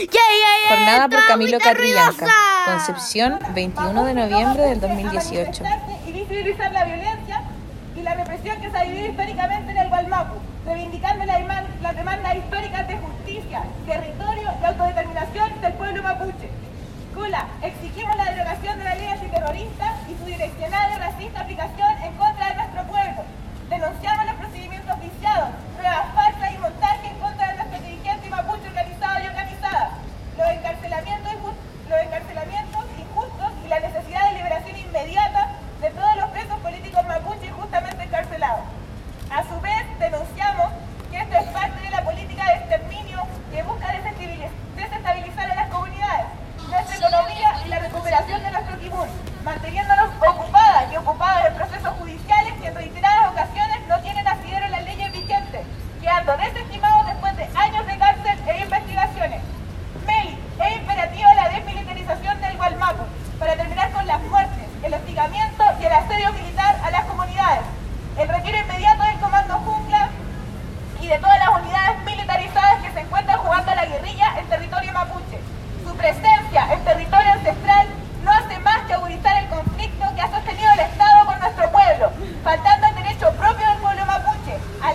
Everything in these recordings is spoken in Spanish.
Jornada por Camilo Catrillanca, Concepción, 21 de noviembre del 2018. Y visibilizar la violencia y la represión que se ha vivido históricamente en el Gualmapu, reivindicando las demandas históricas de justicia, territorio y autodeterminación del pueblo mapuche. CULA, exigimos la derogación de la ley antiterrorista y su direccional y racista aplicación en contra de nuestro pueblo. Denunciamos los procedimientos viciados, pruebas falsas y montaje en contra de nuestro dirigente mapuche organizado y organizada, los encarcelamientos injustos y la necesidad de liberación inmediata de todos los presos políticos mapuche injustamente encarcelados. A su vez, denunciamos que esto es parte de la política de exterminio que busca desestabilizar a las comunidades, nuestra economía y la recuperación de nuestro timón, manteniéndonos ocupadas y ocupados en procesos judiciales que en reiteradas ocasiones no tienen asidero en las leyes vigentes, quedando desestimados después de años de cárcel e investigaciones. MEI, es imperativa la desmilitarización del Gualmapu para terminar con las muertes, el hostigamiento y el asedio militar a las comunidades, el retiro inmediato del Comando Jungla y de todas las unidades militarizadas que se encuentran jugando a la guerrilla en territorio mapuche. Su presencia en territorio ancestral no hace más que agudizar el conflicto que ha sostenido el Estado con nuestro pueblo, faltando el derecho propio del pueblo mapuche,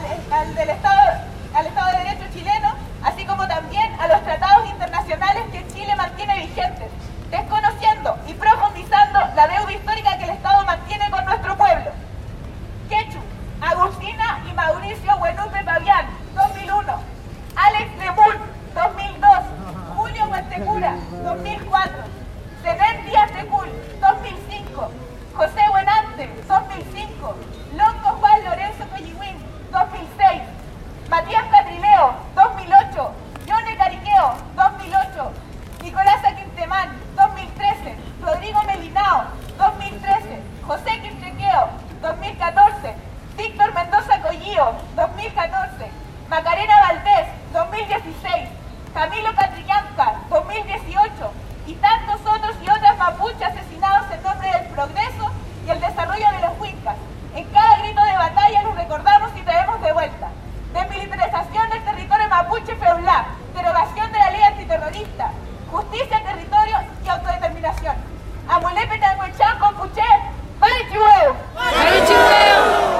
al Estado de Derecho chileno, así como también a los tratados internacionales que Chile mantiene vigentes, desconociendo y profundizando la deuda histórica que el Estado mantiene con nuestro pueblo. Quechu, Agustina y Mauricio Buenupe Pavián, 2001. Alex Lemun, 2002. Julio Huentecura, 2004. Zenén Díaz de Cul, 2005. José Buenante, 2005. Lonco Juan Lorenzo Colligüín, 2006. Matías Catrileo, 2008. Yone Cariqueo, 2008. Nicolás Quintemán, 2013. Rodrigo Melinao, 2013. José Quintequeo, 2014. Víctor Mendoza Collío, 2014. Macarena Valdés, 2016. Camilo Catrillanca, 2018. Y tantos otros y otras mapuches asesinados en nombre del progreso y el desarrollo de los huincas. En cada grito de batalla los recordamos y traemos de vuelta. Desmilitarización del territorio mapuche feulá, derogación de la ley antiterrorista, justicia, territorio y autodeterminación. Amulepe Tanguechán Compuché, ¡Marichihueu! ¡Marichihueu!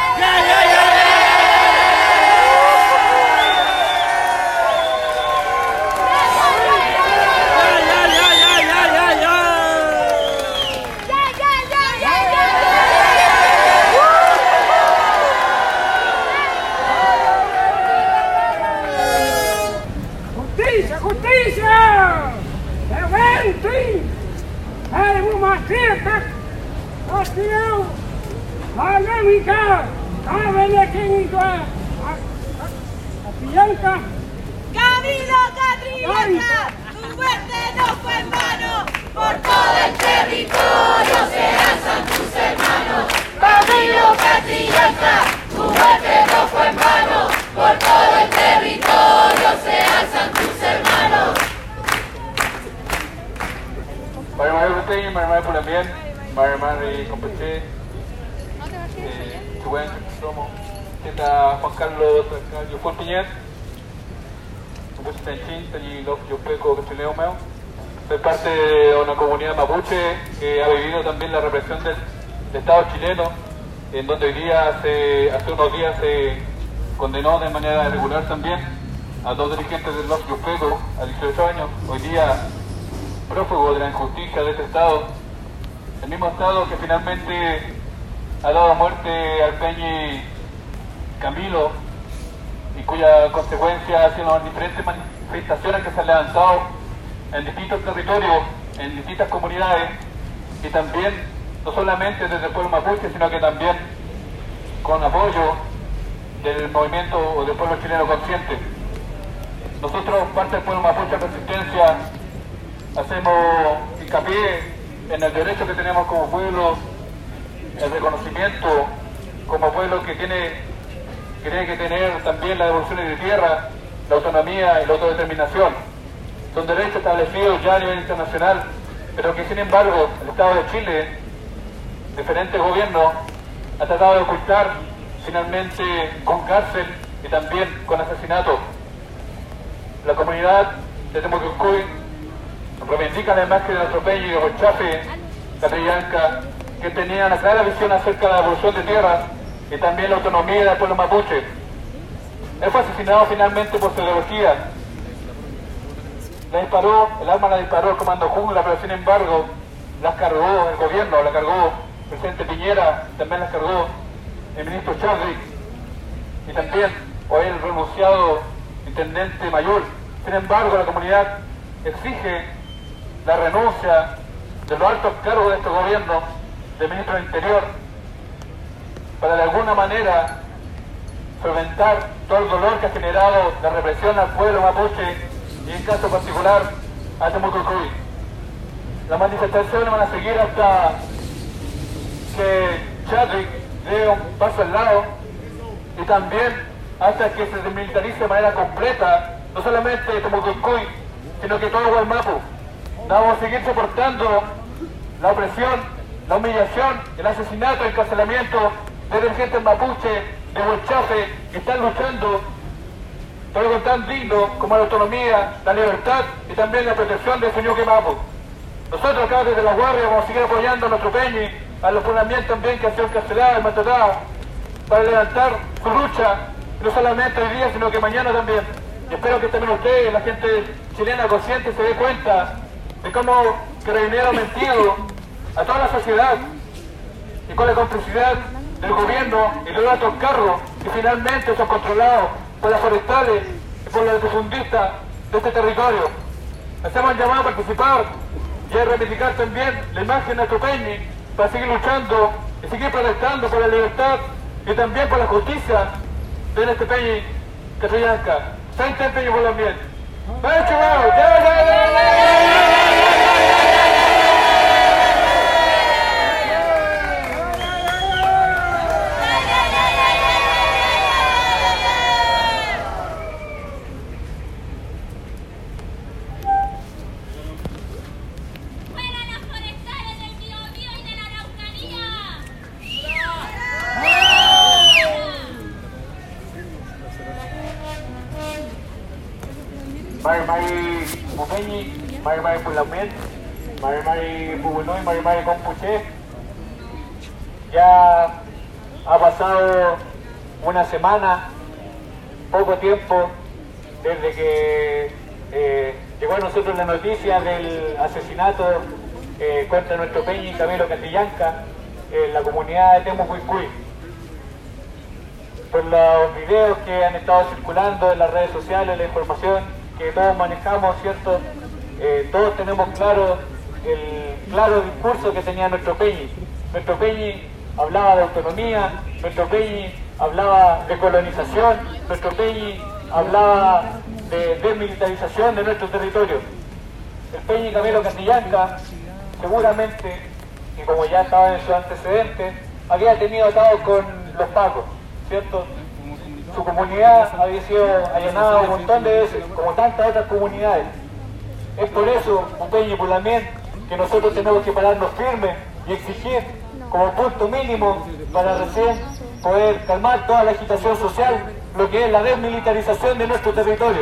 Camilo Catrillanca, tu muerte no fue en vano, por todo el territorio se alzan tus hermanos. Camilo Catrillanca, tu muerte no fue en vano, por todo el territorio se alzan tus hermanos. Marimar Marimar Pulamien, Marimar Compeché, Chubén, Romo, Juan Carlos Yufol Piñet, soy parte de una comunidad mapuche que ha vivido también la represión del Estado chileno, en donde hoy día, hace unos días, se condenó de manera regular también a dos dirigentes del Los Yupeco a 18 años, hoy día prófugo de la injusticia de este Estado, el mismo Estado que finalmente ha dado muerte al Peñi Camilo y cuya consecuencia ha sido las diferentes manifestaciones que se han levantado en distintos territorios, en distintas comunidades y también no solamente desde el pueblo mapuche, sino que también con apoyo del movimiento o del pueblo chileno consciente. Nosotros, parte del pueblo mapuche de Resistencia, hacemos hincapié en el derecho que tenemos como pueblo, el reconocimiento como pueblo que tiene que tener también la devolución de tierra, la autonomía y la autodeterminación. Son derechos establecidos ya a nivel internacional, pero que sin embargo el Estado de Chile, diferentes gobiernos, ha tratado de ocultar finalmente con cárcel y también con asesinato. La comunidad de Temucuicui reivindican la imagen de nuestro Peñi y de Huachafe, Catrillanca, que tenían una clara visión acerca de la evolución de tierras y también la autonomía del pueblo mapuche. Él fue asesinado finalmente por su ideología. El arma la disparó el comando Jungla, pero sin embargo las cargó el gobierno, la cargó el presidente Piñera, también las cargó el ministro Chadwick y también hoy el renunciado intendente Mayor. Sin embargo, la comunidad exige la renuncia de los altos cargos de este gobierno, del ministro del Interior, para de alguna manera solventar todo el dolor que ha generado la represión al pueblo mapuche y en caso particular a Temucuicui. Las manifestaciones van a seguir hasta que Chadwick dé un paso al lado y también hasta que se desmilitarice de manera completa, no solamente Temucuicui, sino que todo Guaymapu. Vamos a seguir soportando la opresión, la humillación, el asesinato, el encarcelamiento de dirigentes mapuche, de Huachafe, que están luchando por algo tan digno como la autonomía, la libertad y también la protección del señor Mapu. Nosotros acá desde La Guardia vamos a seguir apoyando a nuestro Peñi, a los fundamentos también que han sido encarcelados y maltratados, para levantar su lucha, no solamente hoy día, sino que mañana también. Y espero que también ustedes, la gente chilena consciente, se dé cuenta de cómo Carabineros ha mentido a toda la sociedad y con la complicidad del gobierno y de los altos cargos que finalmente son controlados por las forestales y por los latifundistas de este territorio. Hacemos el llamado a participar y a reivindicar también la imagen de nuestro Peñi para seguir luchando y seguir protestando por la libertad y también por la justicia de este Peñi Catrillanca. Frente al Peñi por el ambiente. ¡Vamos, chavos! ¡Ya! Mari Mupeñi, Mari Pulamien, Mari Pubunoy, Mari Compuche. Ya ha pasado una semana, poco tiempo, desde que llegó a nosotros la noticia del asesinato contra nuestro Peñi Camilo Catrillanca en la comunidad de Temucuicui. Por los videos que han estado circulando en las redes sociales, la información que todos manejamos, ¿cierto? Todos tenemos claro el claro discurso que tenía nuestro Peñi. Nuestro Peñi hablaba de autonomía, nuestro Peñi hablaba de colonización, nuestro Peñi hablaba de desmilitarización de nuestro territorio. El Peñi Camilo Catrillanca, seguramente, y como ya estaba en sus antecedentes, había tenido atados con los pacos, ¿cierto? Su comunidad había sido allanada un montón de veces, como tantas otras comunidades. Es por eso, Mupeñi y Pulamien, que nosotros tenemos que pararnos firmes y exigir como punto mínimo para recién poder calmar toda la agitación social, lo que es la desmilitarización de nuestro territorio.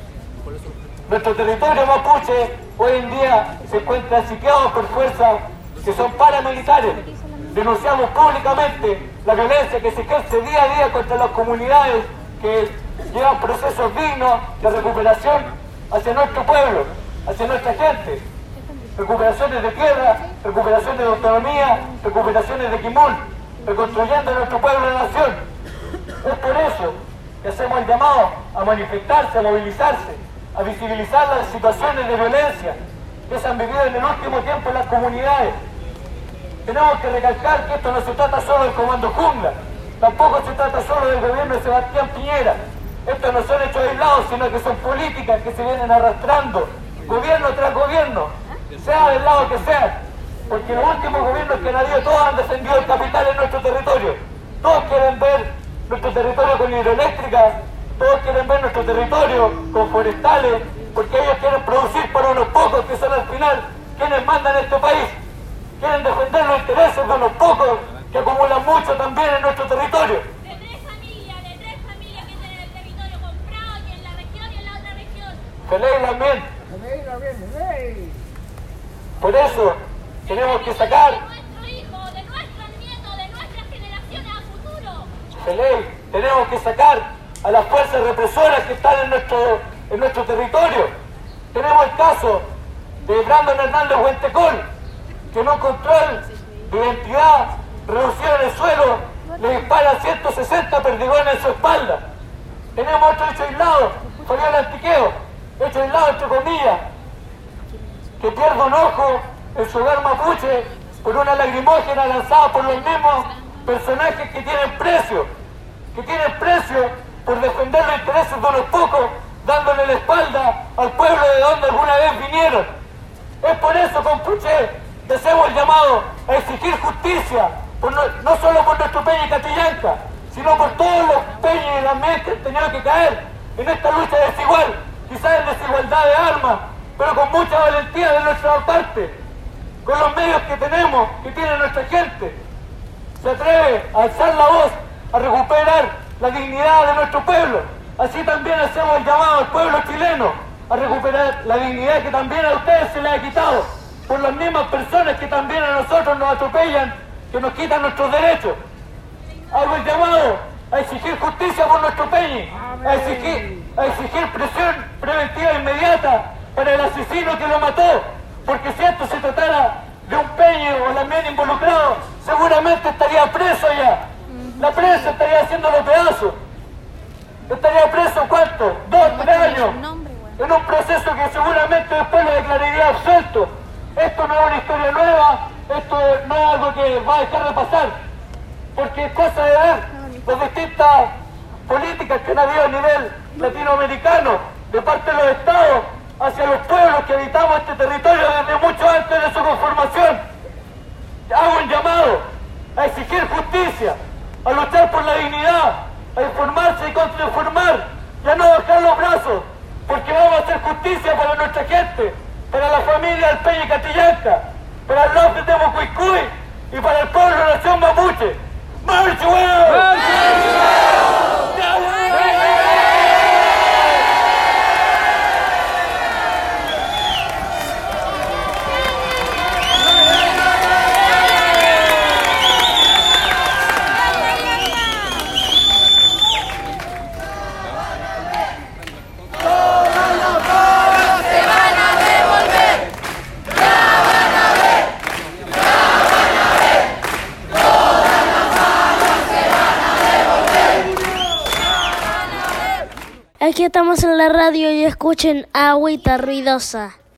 Nuestro territorio mapuche hoy en día se encuentra sitiado por fuerzas que son paramilitares. Denunciamos públicamente la violencia que se ejerce día a día contra las comunidades que llevan procesos dignos de recuperación hacia nuestro pueblo, hacia nuestra gente. Recuperaciones de tierra, recuperaciones de autonomía, recuperaciones de Quimón, reconstruyendo nuestro pueblo y nación. Es por eso que hacemos el llamado a manifestarse, a movilizarse, a visibilizar las situaciones de violencia que se han vivido en el último tiempo en las comunidades. Tenemos que recalcar que esto no se trata solo del comando Jungla, tampoco se trata solo del gobierno de Sebastián Piñera. Estos no son hechos aislados, sino que son políticas que se vienen arrastrando, gobierno tras gobierno, sea del lado que sea, porque los últimos gobiernos que han habido, todos han defendido el capital en nuestro territorio. Todos quieren ver nuestro territorio con hidroeléctricas, todos quieren ver nuestro territorio con forestales, porque ellos quieren producir para unos pocos que son al final quienes mandan este país. Quieren defender los intereses de unos pocos que acumulan mucho también en nuestro territorio. De tres familias que tienen el territorio comprado y en la región y en la otra región. Se lee también Por eso tenemos que sacar de nuestro hijo, de nuestros nietos, de nuestras generaciones a futuro. de ley, tenemos que sacar a las fuerzas represoras que están en nuestro territorio. Tenemos el caso de Brandon Hernández Huentecol, que en un control de identidad reducido en el suelo le dispara 160 perdigones en su espalda. Tenemos otro hecho aislado, Fabián Antiqueo, hecho aislado entre comillas, que pierde un ojo en su hogar mapuche por una lagrimógena lanzada por los mismos personajes que tienen precio por defender los intereses de unos pocos, dándole la espalda al pueblo de donde alguna vez vinieron. Es por eso, compuche, que hacemos el llamado a exigir justicia, no solo por nuestro Peña y Catrillanca, sino por todos los peñas y las MES que han tenido que caer en esta lucha desigual, quizás en desigualdad de armas, pero con mucha valentía de nuestra parte, con los medios que tenemos, que tiene nuestra gente. Se atreve a alzar la voz, a recuperar la dignidad de nuestro pueblo. Así también hacemos el llamado al pueblo chileno a recuperar la dignidad que también a ustedes se les ha quitado por las mismas personas que también a nosotros nos atropellan, que nos quitan nuestros derechos. Hago el llamado a exigir justicia por nuestro Peñi, a exigir prisión preventiva inmediata para el asesino que lo mató, porque si esto se tratara de un Peñi o también involucrado, seguramente estaría preso ya. La prensa estaría haciendo los pedazos. Estaría preso, ¿cuánto? 2, 3 años. En un proceso que seguramente después lo declararía absuelto. Esto no es una historia nueva, esto no es algo que va a dejar de pasar. Porque es cosa de ver las distintas políticas que han habido a nivel latinoamericano, de parte de los estados, hacia los pueblos que habitamos este territorio desde mucho antes de su conformación. Hago un llamado a exigir justicia, a luchar por la dignidad, a informarse y contrainformar, y a no bajar los brazos, porque vamos a hacer justicia para nuestra gente, para la familia del Peña y Catrillanca, para el López de Mocuicuy y para el pueblo de la nación mapuche. ¡Marcha, huevo! Aquí estamos en la radio y escuchen Agüita Ruidosa.